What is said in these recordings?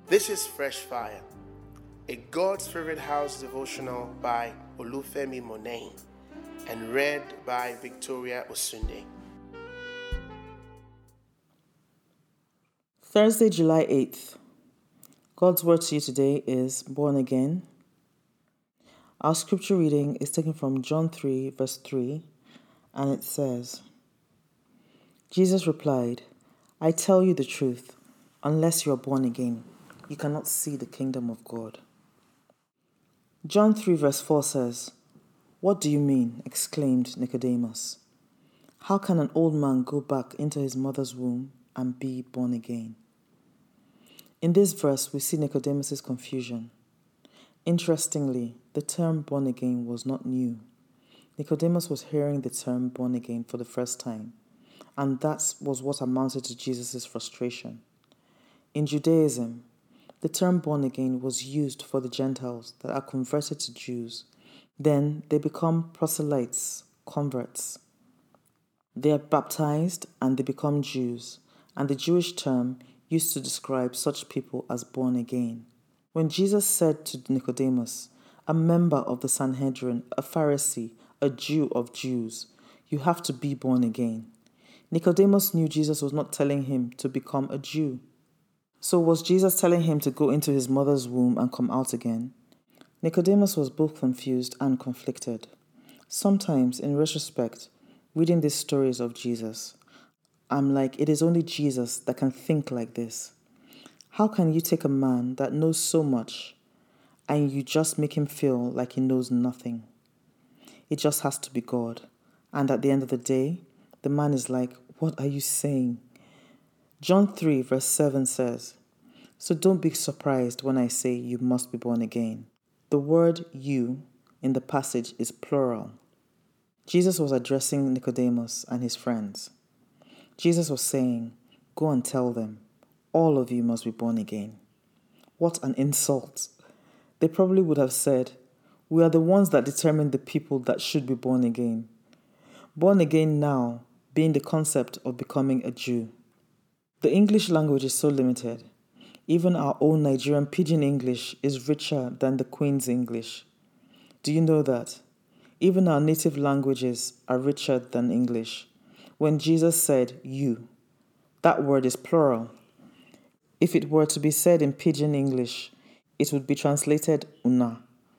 This is Fresh Fire, a God's Favorite House devotional by Olufemi Monet and read by Victoria Osunde. Thursday, July 8th. God's word to you today is born again. Our scripture reading is taken from John 3, verse 3, and it says, Jesus replied, I tell you the truth, unless you are born again, you cannot see the kingdom of God. John 3, verse 4 says, What do you mean? Exclaimed Nicodemus. How can an old man go back into his mother's womb and be born again? In this verse, we see Nicodemus' confusion. Interestingly, the term born again was not new. Nicodemus was hearing the term born again for the first time, and that was what amounted to Jesus' frustration. In Judaism, the term born again was used for the Gentiles that are converted to Jews. Then they become proselytes, converts. They are baptized and they become Jews, and the Jewish term used to describe such people as born again. When Jesus said to Nicodemus, a member of the Sanhedrin, a Pharisee, a Jew of Jews, you have to be born again, Nicodemus knew Jesus was not telling him to become a Jew. So was Jesus telling him to go into his mother's womb and come out again? Nicodemus was both confused and conflicted. Sometimes, in retrospect, reading these stories of Jesus, I'm like, it is only Jesus that can think like this. How can you take a man that knows so much and you just make him feel like he knows nothing? It just has to be God. And at the end of the day, the man is like, what are you saying? John 3 verse 7 says, So don't be surprised when I say you must be born again. The word you in the passage is plural. Jesus was addressing Nicodemus and his friends. Jesus was saying, go and tell them, all of you must be born again. What an insult. They probably would have said, we are the ones that determine the people that should be born again. Born again now being the concept of becoming a Jew. The English language is so limited. Even our own Nigerian pidgin English is richer than the Queen's English. Do you know that? Even our native languages are richer than English. When Jesus said you, that word is plural. If it were to be said in pidgin English, it would be translated una.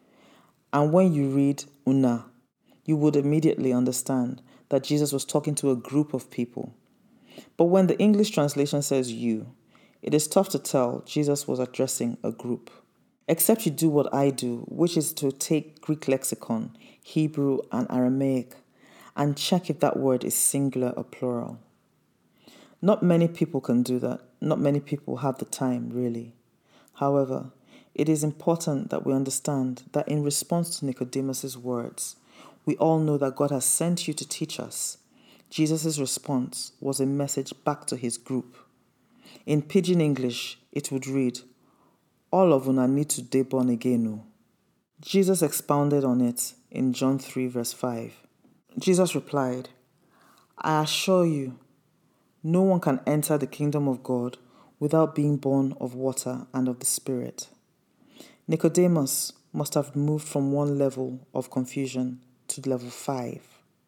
And when you read una, you would immediately understand that Jesus was talking to a group of people. But when the English translation says you, it is tough to tell Jesus was addressing a group. Except you do what I do, which is to take Greek lexicon, Hebrew and Aramaic, and check if that word is singular or plural. Not many people can do that. Not many people have the time, really. However, it is important that we understand that in response to Nicodemus' words, we all know that God has sent you to teach us. Jesus' response was a message back to his group. In pidgin English, it would read, all of una need to dey born again. Jesus expounded on it in John 3 verse 5. Jesus replied, I assure you, no one can enter the kingdom of God without being born of water and of the Spirit. Nicodemus must have moved from one level of confusion to level 5.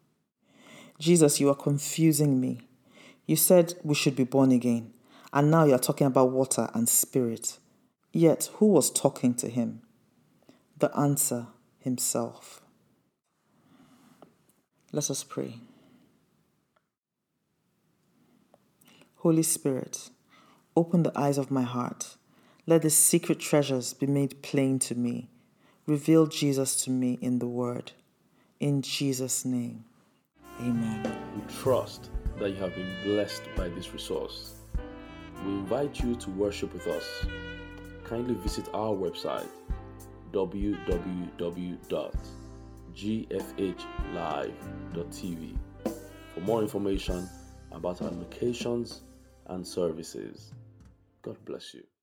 Jesus, you are confusing me. You said we should be born again, and now you are talking about water and spirit. Yet, who was talking to him? The answer, himself. Let us pray. Holy Spirit, open the eyes of my heart. Let the secret treasures be made plain to me. Reveal Jesus to me in the Word. In Jesus' name, amen. We trust that you have been blessed by this resource. We invite you to worship with us. Kindly visit our website www.gfhlive.tv for more information about our locations and services. God bless you.